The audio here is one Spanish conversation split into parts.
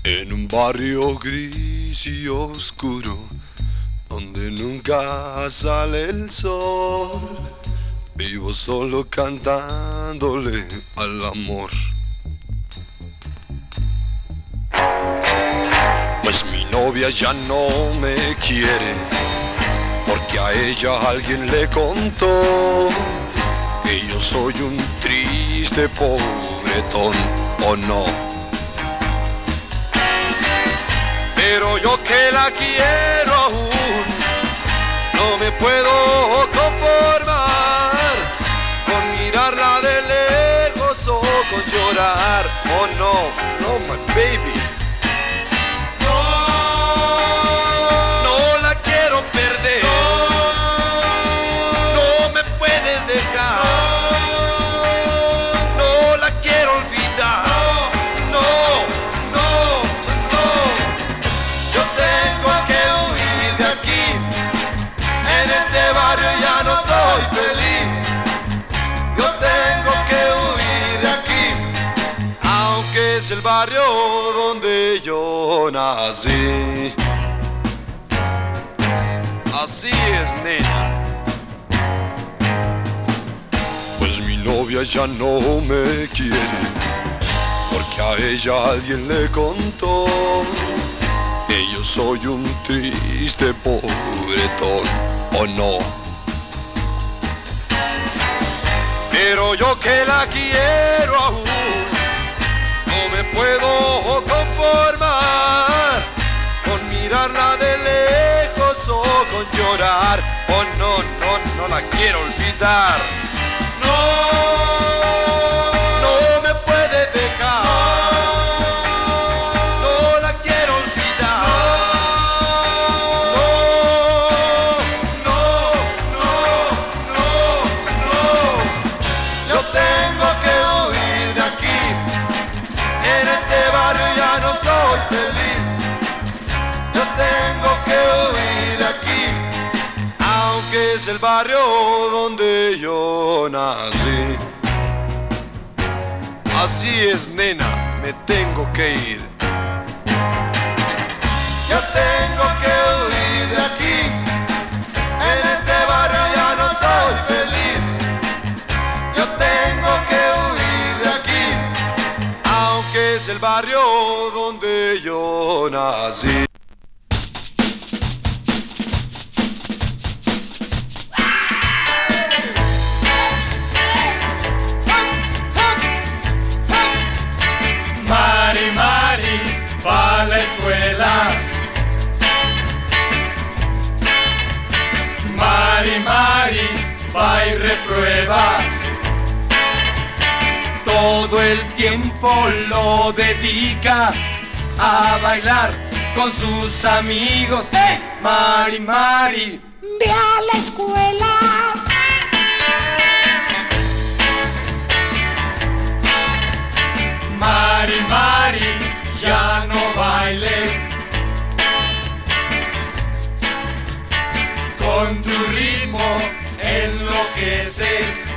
En un barrio gris y oscuro, donde nunca sale el sol, vivo solo cantándole al amor. Pues mi novia ya no me quiere, porque a ella alguien le contó que yo soy un triste pobretón, ¿o no? Pero yo que la quiero aún, no me puedo conformar con mirarla de lejos o con llorar. Oh no, no my baby. No, no la quiero perder. No me puedes dejar. No la quiero olvidar. Soy feliz, yo tengo que huir de aquí, aunque es el barrio donde yo nací. Así es, nena. Pues mi novia ya no me quiere, porque a ella alguien le contó que yo soy un triste pobretón, ¿o no? Pero yo que la quiero aún, no me puedo conformar con mirarla de lejos o con llorar. Oh no, no, no la quiero olvidar. No, no me puede dejar. No la quiero olvidar. Yo tengo que huir de aquí, en este barrio ya no soy feliz. Yo tengo que huir de aquí, aunque es el barrio donde yo nací. Así es, nena, me tengo que ir. Yo tengo que huir de aquí, en este barrio ya no soy feliz. Yo tengo que huir de aquí, aunque es el barrio donde yo nací. Mari, Mari, va a la escuela. Mari, Mari, va y reprueba. Todo el tiempo lo dedica a bailar con sus amigos. ¡Hey! Mari, Mari, ve a la escuela. Mari, Mari, ya no bailes. Con tu ritmo enloqueces.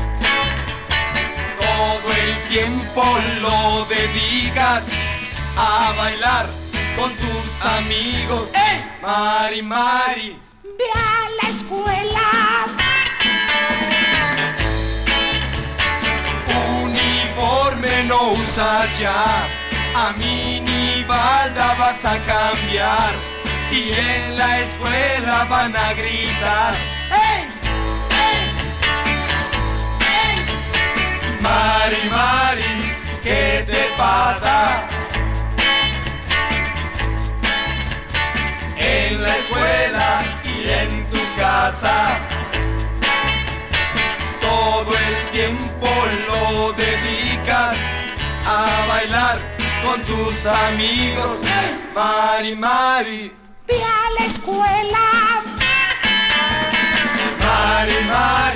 Todo el tiempo lo dedicas a bailar con tus amigos. ¡Hey! Mari, Mari, ve a la escuela. Uniforme no usas ya, a minifalda vas a cambiar y en la escuela van a gritar. ¡Hey! ¡Hey! ¡Hey! Mari, Mari, ¿qué te pasa? En la escuela y en tu casa, todo el tiempo lo dedicas a bailar con tus amigos. Mari, Mari, ve a la escuela. Mari, Mari.